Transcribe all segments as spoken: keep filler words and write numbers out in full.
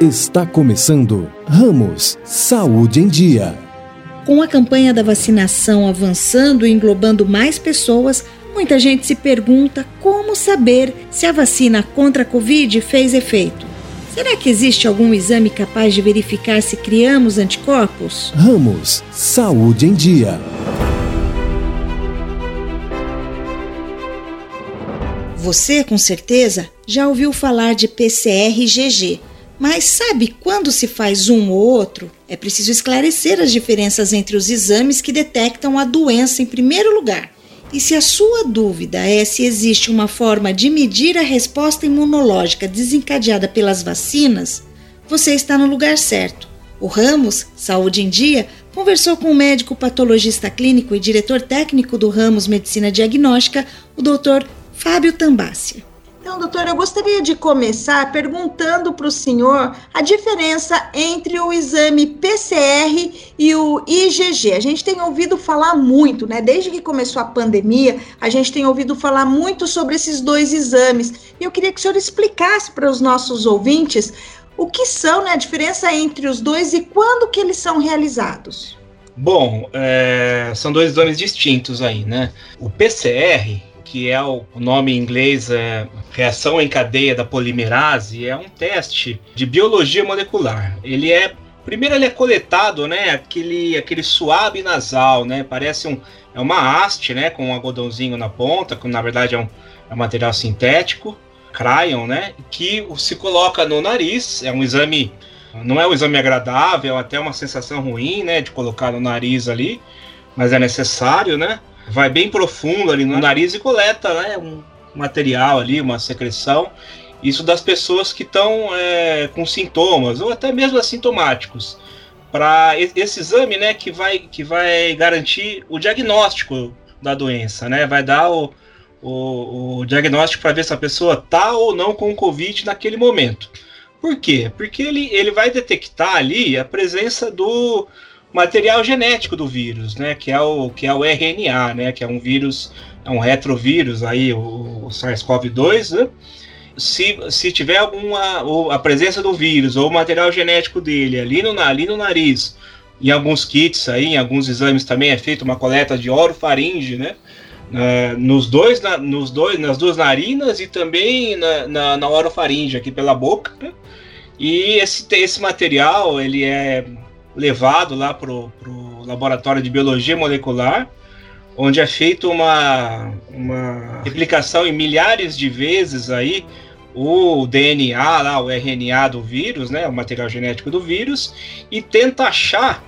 Está começando Ramos Saúde em Dia. Com a campanha da vacinação avançando e englobando mais pessoas, muita gente se pergunta como saber se a vacina contra a Covid fez efeito. Será que existe algum exame capaz de verificar se criamos anticorpos? Ramos Saúde em Dia. Você, com certeza, já ouviu falar de P C R G G. Mas sabe quando se faz um ou outro? É preciso esclarecer as diferenças entre os exames que detectam a doença em primeiro lugar. E se a sua dúvida é se existe uma forma de medir a resposta imunológica desencadeada pelas vacinas, você está no lugar certo. O Ramos Saúde em Dia conversou com o médico patologista clínico e diretor técnico do Ramos Medicina Diagnóstica, o doutor Fábio Tambassia. Então, doutor, eu gostaria de começar perguntando para o senhor a diferença entre o exame P C R e o I G G. A gente tem ouvido falar muito, né? Desde que começou a pandemia, a gente tem ouvido falar muito sobre esses dois exames. E eu queria que o senhor explicasse para os nossos ouvintes o que são, né, a diferença entre os dois e quando que eles são realizados. Bom, é, são dois exames distintos aí, né? O P C R, que é o nome em inglês, é reação em cadeia da polimerase, é um teste de biologia molecular. Ele é, primeiro ele é coletado, né, aquele, aquele suave nasal, né, parece um, é uma haste, né, com um algodãozinho na ponta, que na verdade é um, é um material sintético, crayon, né, que se coloca no nariz. É um exame, não é um exame agradável, é até uma sensação ruim, né, de colocar no nariz ali, mas é necessário, né. Vai bem profundo ali no nariz e coleta, né, um material ali, uma secreção. Isso das pessoas que estão é, com sintomas ou até mesmo assintomáticos. Para esse exame, né, que vai, que vai garantir o diagnóstico da doença, né, vai dar o, o, o diagnóstico para ver se a pessoa está ou não com Covid naquele momento. Por quê? Porque ele, ele vai detectar ali a presença do material genético do vírus, né, que é o, que é o R N A, né, que é um vírus, é um retrovírus aí, o, o SARS-CoV dois, né? Se, se tiver alguma, ou a presença do vírus ou o material genético dele ali no, ali no nariz, em alguns kits aí, em alguns exames também é feita uma coleta de orofaringe, né, uh, nos dois, na, nos dois, nas duas narinas e também na, na, na orofaringe aqui pela boca, né? E esse, esse material, ele é levado lá para o laboratório de biologia molecular, onde é feita uma, uma replicação em milhares de vezes aí o D N A, lá, o R N A do vírus, né, o material genético do vírus, e tenta achar,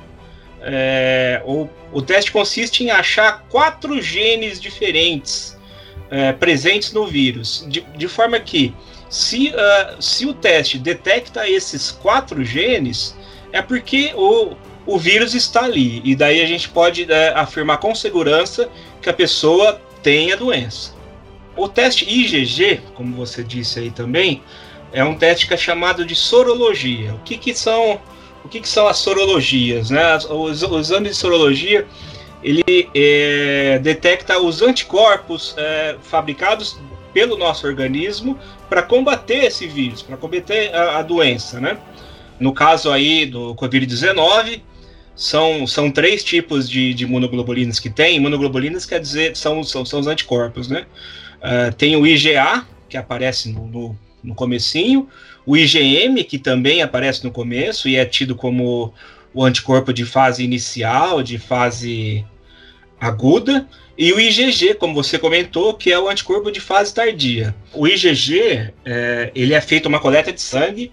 é, o, o teste consiste em achar quatro genes diferentes é, presentes no vírus, de, de forma que se, uh, se o teste detecta esses quatro genes, é porque o, o vírus está ali, e daí a gente pode é, afirmar com segurança que a pessoa tem a doença. O teste I G G, como você disse aí também, é um teste que é chamado de sorologia. O que, que, são, o que, que são as sorologias, né? Os, o exame de sorologia, ele é, detecta os anticorpos é, fabricados pelo nosso organismo para combater esse vírus, para combater a, a doença, né? No caso aí do Covid dezenove, são, são três tipos de, de imunoglobulinas que tem. Imunoglobulinas quer dizer, são, são, são os anticorpos, né? Uh, tem o I G A, que aparece no, no, no comecinho, o I G M, que também aparece no começo e é tido como o anticorpo de fase inicial, de fase aguda, e o I G G, como você comentou, que é o anticorpo de fase tardia. O I G G, é, ele é feito uma coleta de sangue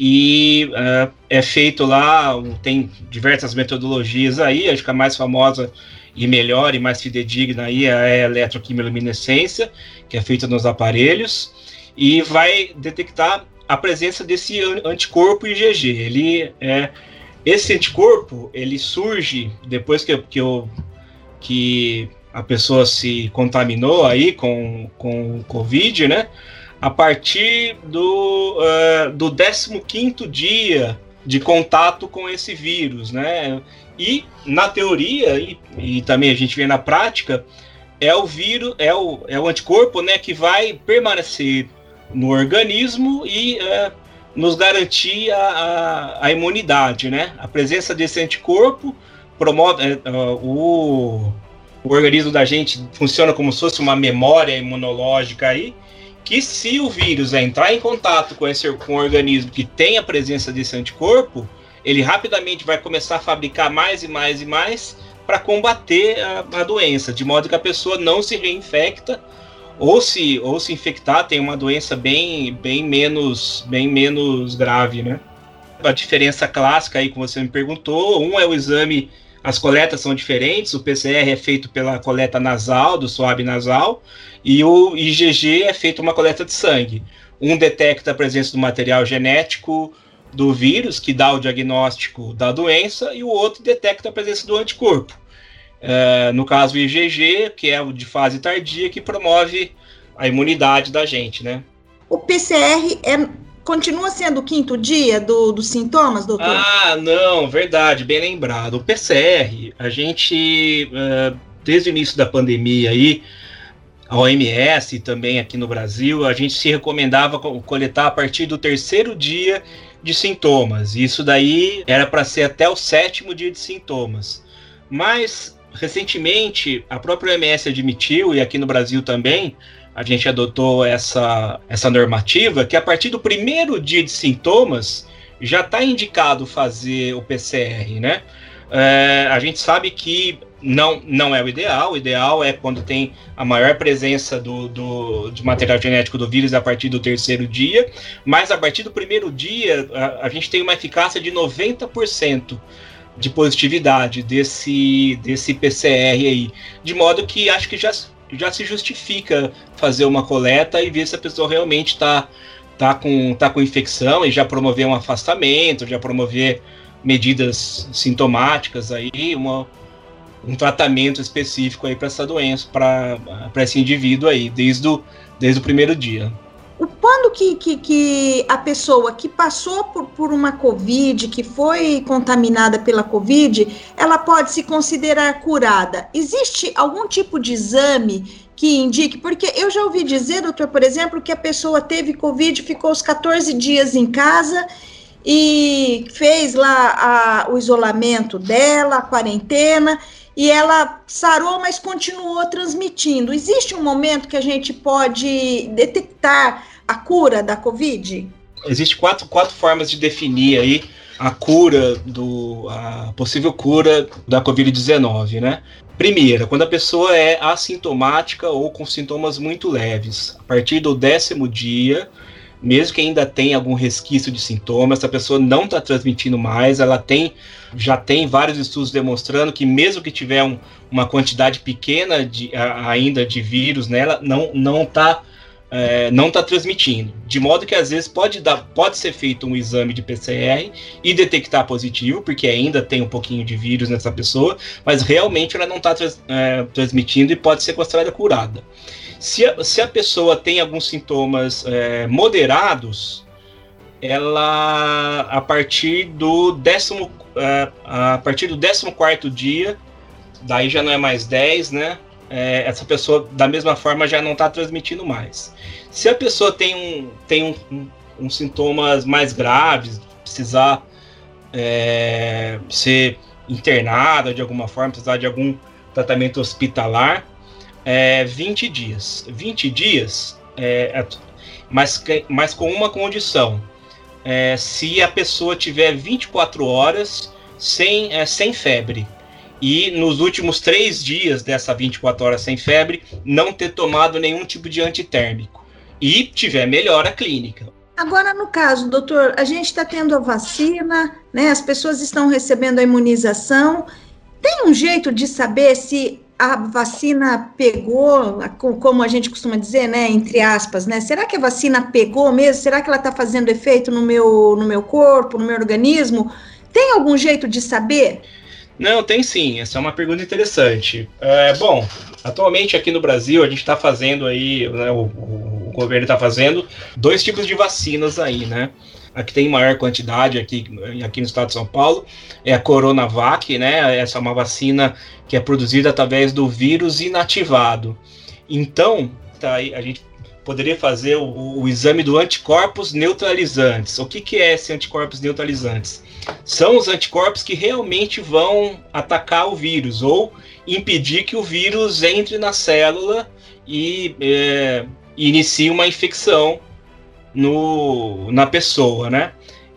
e uh, é feito lá, tem diversas metodologias aí, acho que a mais famosa e melhor e mais fidedigna aí é a eletroquimiluminescência, que é feita nos aparelhos, e vai detectar a presença desse anticorpo I G G. Ele é, esse anticorpo, ele surge depois que, que, eu, que a pessoa se contaminou aí com, com o Covid, né? A partir do, uh, do décimo quinto dia de contato com esse vírus, né? E, na teoria, e, e também a gente vê na prática, é o vírus, é o, é o anticorpo, né, que vai permanecer no organismo e uh, nos garantir a, a, a imunidade, né? A presença desse anticorpo promove é, uh, o, o organismo da gente funciona como se fosse uma memória imunológica aí, que se o vírus entrar em contato com, esse, com um organismo que tem a presença desse anticorpo, ele rapidamente vai começar a fabricar mais e mais e mais para combater a, a doença, de modo que a pessoa não se reinfecta, ou se, ou se infectar, tem uma doença bem, bem, menos, bem menos grave, né? A diferença clássica aí que você me perguntou, um é o exame, as coletas são diferentes, o P C R é feito pela coleta nasal, do swab nasal, e o I G G é feito uma coleta de sangue. Um detecta a presença do material genético do vírus, que dá o diagnóstico da doença, e o outro detecta a presença do anticorpo. Uh, no caso, o I G G, que é o de fase tardia, que promove a imunidade da gente, né? O P C R é, continua sendo o quinto dia do, dos sintomas, doutor? Ah, não, verdade, bem lembrado. O P C R, a gente, uh, desde o início da pandemia aí, a O M S também aqui no Brasil, a gente se recomendava coletar a partir do terceiro dia de sintomas. Isso daí era para ser até o sétimo dia de sintomas. Mas recentemente, a própria O M S admitiu, e aqui no Brasil também, a gente adotou essa, essa normativa, que a partir do primeiro dia de sintomas, já está indicado fazer o P C R, né? É, a gente sabe que não, não é o ideal, o ideal é quando tem a maior presença do, do, de material genético do vírus a partir do terceiro dia, mas a partir do primeiro dia, a, a gente tem uma eficácia de noventa por cento de positividade desse, desse P C R aí, de modo que acho que já, já se justifica fazer uma coleta e ver se a pessoa realmente está tá com, tá com infecção e já promover um afastamento, já promover medidas sintomáticas aí, uma, um tratamento específico aí para essa doença, para esse indivíduo aí, desde o, desde o primeiro dia. Quando que, que, que a pessoa que passou por, por uma Covid, que foi contaminada pela Covid, ela pode se considerar curada? Existe algum tipo de exame que indique? Porque eu já ouvi dizer, doutor, por exemplo, que a pessoa teve Covid, ficou os catorze dias em casa e fez lá a, o isolamento dela, a quarentena, e ela sarou, mas continuou transmitindo. Existe um momento que a gente pode detectar a cura da Covid? Existem quatro, quatro formas de definir aí a cura, do, a possível cura da covid dezenove, né? Primeira, quando a pessoa é assintomática ou com sintomas muito leves. A partir do décimo dia, mesmo que ainda tenha algum resquício de sintomas, essa pessoa não está transmitindo mais, ela tem, já tem vários estudos demonstrando que mesmo que tiver um, uma quantidade pequena de, a, ainda de vírus nela, não não está é, não tá transmitindo. De modo que às vezes pode, dar, pode ser feito um exame de P C R e detectar positivo, porque ainda tem um pouquinho de vírus nessa pessoa, mas realmente ela não está trans, é, transmitindo e pode ser considerada curada. Se a, se a pessoa tem alguns sintomas é, moderados, ela, a partir do décimo, é, a partir do décimo quarto dia, daí já não é mais dez, né? É, essa pessoa, da mesma forma, já não está transmitindo mais. Se a pessoa tem um, tem um, um, um sintomas mais graves, precisar é, ser internada de alguma forma, precisar de algum tratamento hospitalar, É, vinte dias. vinte dias, é, mas, mas com uma condição. É, se a pessoa tiver vinte e quatro horas sem, é, sem febre, e nos últimos três dias dessa vinte e quatro horas sem febre, não ter tomado nenhum tipo de antitérmico, e tiver melhora clínica. Agora, no caso, doutor, a gente está tendo a vacina, né? As pessoas estão recebendo a imunização. Tem um jeito de saber se a vacina pegou, como a gente costuma dizer, né, entre aspas, né? Será que a vacina pegou mesmo? Será que ela está fazendo efeito no meu, no meu corpo, no meu organismo? Tem algum jeito de saber? Não, tem sim. Essa é uma pergunta interessante. É, bom, atualmente aqui no Brasil a gente está fazendo aí, né, o, o, o governo está fazendo dois tipos de vacinas aí, né? A que tem maior quantidade aqui, aqui no estado de São Paulo é a Coronavac, né? Essa é uma vacina que é produzida através do vírus inativado. Então, tá aí, a gente poderia fazer o, o exame do anticorpos neutralizantes. O que, que é esse anticorpos neutralizantes? São os anticorpos que realmente vão atacar o vírus ou impedir que o vírus entre na célula e é, inicie uma infecção no, na pessoa, né?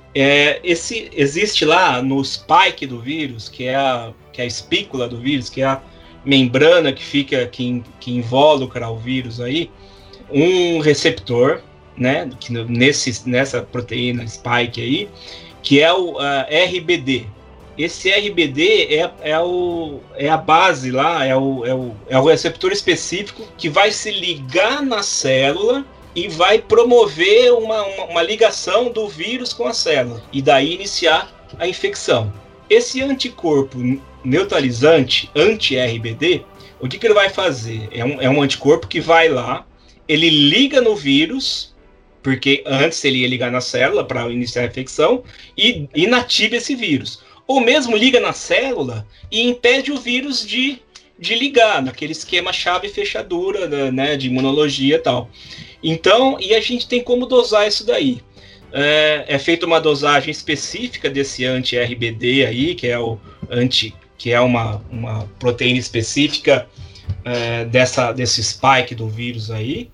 É, esse, existe lá no spike do vírus, que é, a, que é a espícula do vírus, que é a membrana que fica, que, que involucra o vírus aí, um receptor, né, que nesse, nessa proteína spike aí, que é o uh, R B D. Esse R B D é, é, o, é a base lá, é o, é, o, é o receptor específico que vai se ligar na célula e vai promover uma, uma, uma ligação do vírus com a célula, e daí iniciar a infecção. Esse anticorpo neutralizante, anti-R B D, o que, que ele vai fazer? É um, é um anticorpo que vai lá, ele liga no vírus, porque antes ele ia ligar na célula para iniciar a infecção, e inativa esse vírus. Ou mesmo liga na célula e impede o vírus de, de ligar, naquele esquema chave e fechadura, né, de imunologia e tal. Então, e a gente tem como dosar isso daí. É, é feita uma dosagem específica desse anti-R B D aí, que é, o anti, que é uma, uma proteína específica é, dessa, desse spike do vírus aí.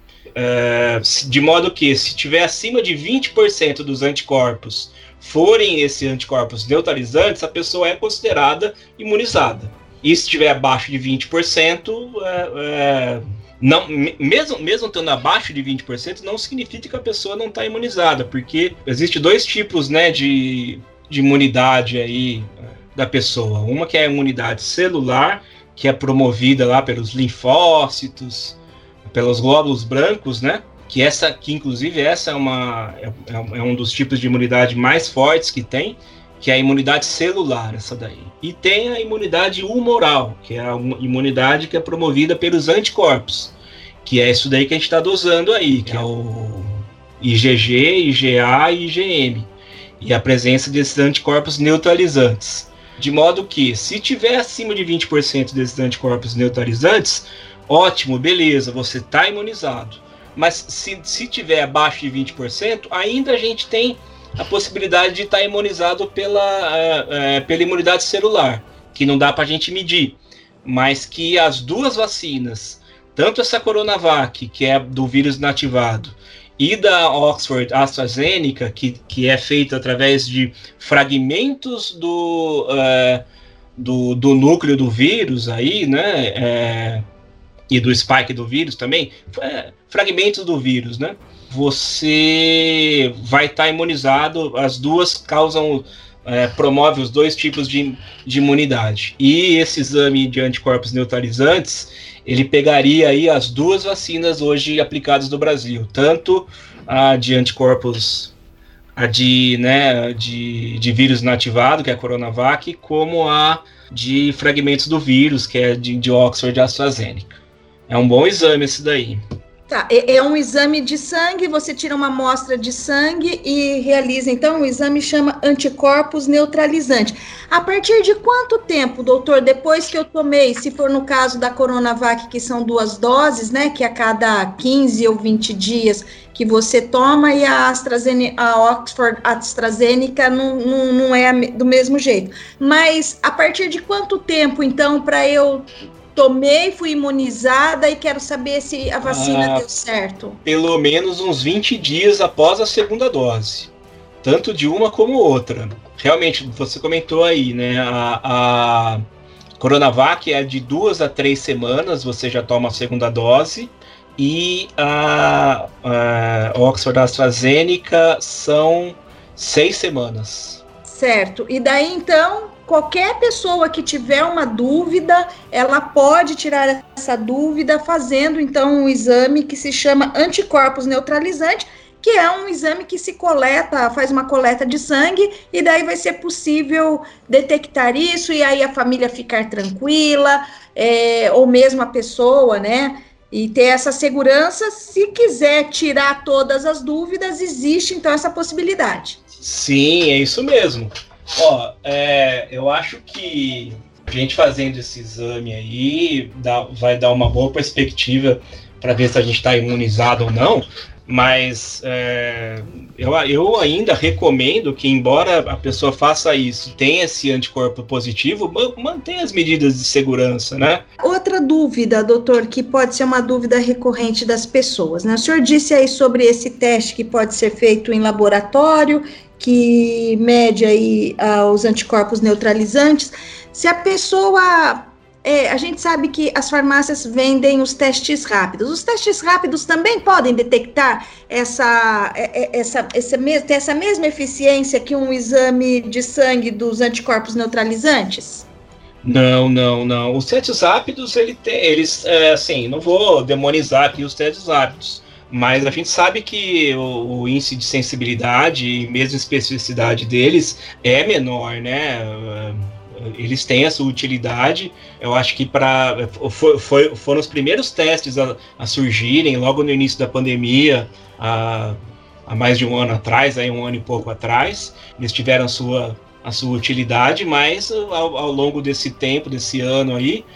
É, de modo que, se tiver acima de vinte por cento dos anticorpos forem esses anticorpos neutralizantes, a pessoa é considerada imunizada. E se tiver abaixo de vinte por cento, é, é, não, mesmo, mesmo estando abaixo de vinte por cento, não significa que a pessoa não está imunizada, porque existe dois tipos, né, de, de imunidade aí da pessoa. Uma que é a imunidade celular, que é promovida lá pelos linfócitos, pelos glóbulos brancos, né? Que essa, que inclusive essa é uma é, é um dos tipos de imunidade mais fortes que tem, que é a imunidade celular, essa daí. E tem a imunidade humoral, que é a imunidade que é promovida pelos anticorpos, que é isso daí que a gente está dosando aí, que é o I G G, I G A e I G M, e a presença desses anticorpos neutralizantes. De modo que, se tiver acima de vinte por cento desses anticorpos neutralizantes, ótimo, beleza, você está imunizado. Mas se, se tiver abaixo de vinte por cento, ainda a gente tem a possibilidade de estar tá imunizado pela, é, é, pela imunidade celular, que não dá para a gente medir, mas que as duas vacinas, tanto essa Coronavac, que é do vírus inativado, e da Oxford AstraZeneca, que, que é feita através de fragmentos do, é, do, do núcleo do vírus, aí, né, é, e do spike do vírus também, é, fragmentos do vírus, né? Você vai estar tá imunizado, as duas causam, é, promove os dois tipos de, de imunidade. E esse exame de anticorpos neutralizantes, ele pegaria aí as duas vacinas hoje aplicadas no Brasil, tanto a de anticorpos, a de, né, de, de vírus inativado, que é a Coronavac, como a de fragmentos do vírus, que é de, de Oxford AstraZeneca. É um bom exame esse daí. Tá, é, é um exame de sangue, você tira uma amostra de sangue e realiza, então, o exame chama anticorpos neutralizante. A partir de quanto tempo, doutor, depois que eu tomei, se for no caso da Coronavac, que são duas doses, né, que a cada quinze ou vinte dias que você toma, e a AstraZeneca, a Oxford AstraZeneca não, não, não é do mesmo jeito. Mas a partir de quanto tempo, então, para eu... tomei, fui imunizada e quero saber se a vacina ah, deu certo? Pelo menos uns vinte dias após a segunda dose. Tanto de uma como outra. Realmente, você comentou aí, né? A, a Coronavac é de duas a três semanas, você já toma a segunda dose. E a, a Oxford AstraZeneca são seis semanas. Certo. E daí, então... qualquer pessoa que tiver uma dúvida, ela pode tirar essa dúvida fazendo, então, um exame que se chama anticorpos neutralizante, que é um exame que se coleta, faz uma coleta de sangue, e daí vai ser possível detectar isso, e aí a família ficar tranquila, é, ou mesmo a pessoa, né, e ter essa segurança. Se quiser tirar todas as dúvidas, existe, então, essa possibilidade. Sim, é isso mesmo. Ó, é, eu acho que a gente fazendo esse exame aí dá, vai dar uma boa perspectiva para ver se a gente está imunizado ou não. Mas é, eu, eu ainda recomendo que, embora a pessoa faça isso, tenha esse anticorpo positivo, mantenha as medidas de segurança, né? Outra dúvida, doutor, que pode ser uma dúvida recorrente das pessoas, né? O senhor disse aí sobre esse teste que pode ser feito em laboratório, que mede aí uh, os anticorpos neutralizantes. Se a pessoa... É, a gente sabe que as farmácias vendem os testes rápidos. Os testes rápidos também podem detectar essa, essa, essa, essa mesma eficiência que um exame de sangue dos anticorpos neutralizantes? Não, não, não. Os testes rápidos, ele tem, eles, é, assim, não vou demonizar aqui os testes rápidos, mas a gente sabe que o, o índice de sensibilidade e mesmo especificidade deles é menor, né? Eles têm a sua utilidade. Eu acho que para foi, foi, foram os primeiros testes a, a surgirem logo no início da pandemia, há, há mais de um ano atrás, aí um ano e pouco atrás. Eles tiveram a sua, a sua utilidade, mas ao, ao longo desse tempo, desse ano aí,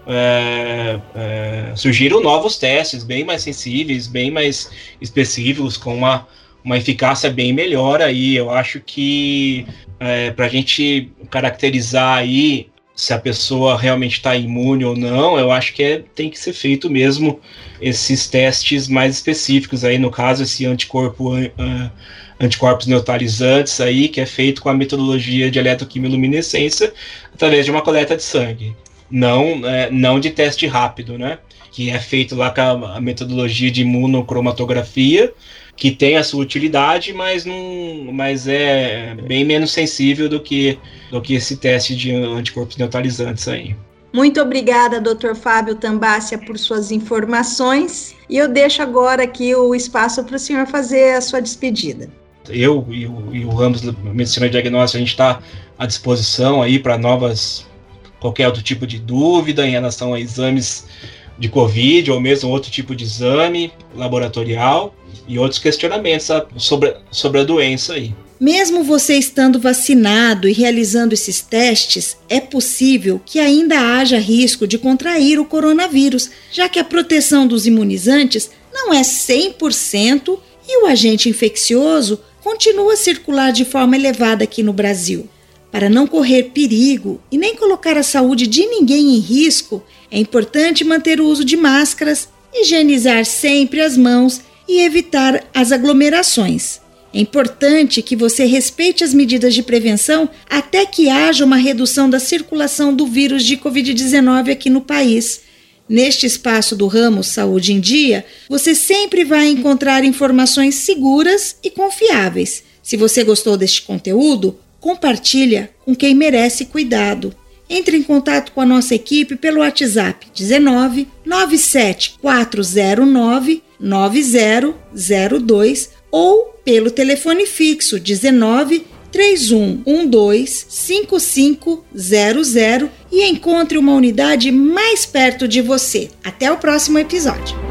é, é, surgiram novos testes bem mais sensíveis, bem mais específicos, com uma, uma eficácia bem melhor aí. Eu acho que É, para a gente caracterizar aí se a pessoa realmente está imune ou não, eu acho que é, tem que ser feito mesmo esses testes mais específicos aí, no caso esse anticorpo, uh, anticorpos neutralizantes aí, que é feito com a metodologia de eletroquimiluminescência através de uma coleta de sangue, não, é, não de teste rápido, né? Que é feito lá com a, a metodologia de imunocromatografia, que tem a sua utilidade, mas, não, mas é bem menos sensível do que, do que esse teste de anticorpos neutralizantes aí. Muito obrigada, doutor Fábio Tambassia, por suas informações, e eu deixo agora aqui o espaço para o senhor fazer a sua despedida. Eu e o, e o ramo da medicina diagnóstica, a gente está à disposição aí para novas, qualquer outro tipo de dúvida em relação a exames de Covid ou mesmo outro tipo de exame laboratorial e outros questionamentos sobre, sobre a doença aí. Mesmo você estando vacinado e realizando esses testes, é possível que ainda haja risco de contrair o coronavírus, já que a proteção dos imunizantes não é cem por cento e o agente infeccioso continua a circular de forma elevada aqui no Brasil. Para não correr perigo e nem colocar a saúde de ninguém em risco, é importante manter o uso de máscaras, higienizar sempre as mãos e evitar as aglomerações. É importante que você respeite as medidas de prevenção até que haja uma redução da circulação do vírus de covid dezenove aqui no país. Neste espaço do ramo Saúde em Dia, você sempre vai encontrar informações seguras e confiáveis. Se você gostou deste conteúdo, compartilha com quem merece cuidado. Entre em contato com a nossa equipe pelo WhatsApp dezenove, nove sete quatro zero nove, nove zero zero dois ou pelo telefone fixo dezenove, três um um dois, cinco cinco zero zero e encontre uma unidade mais perto de você. Até o próximo episódio.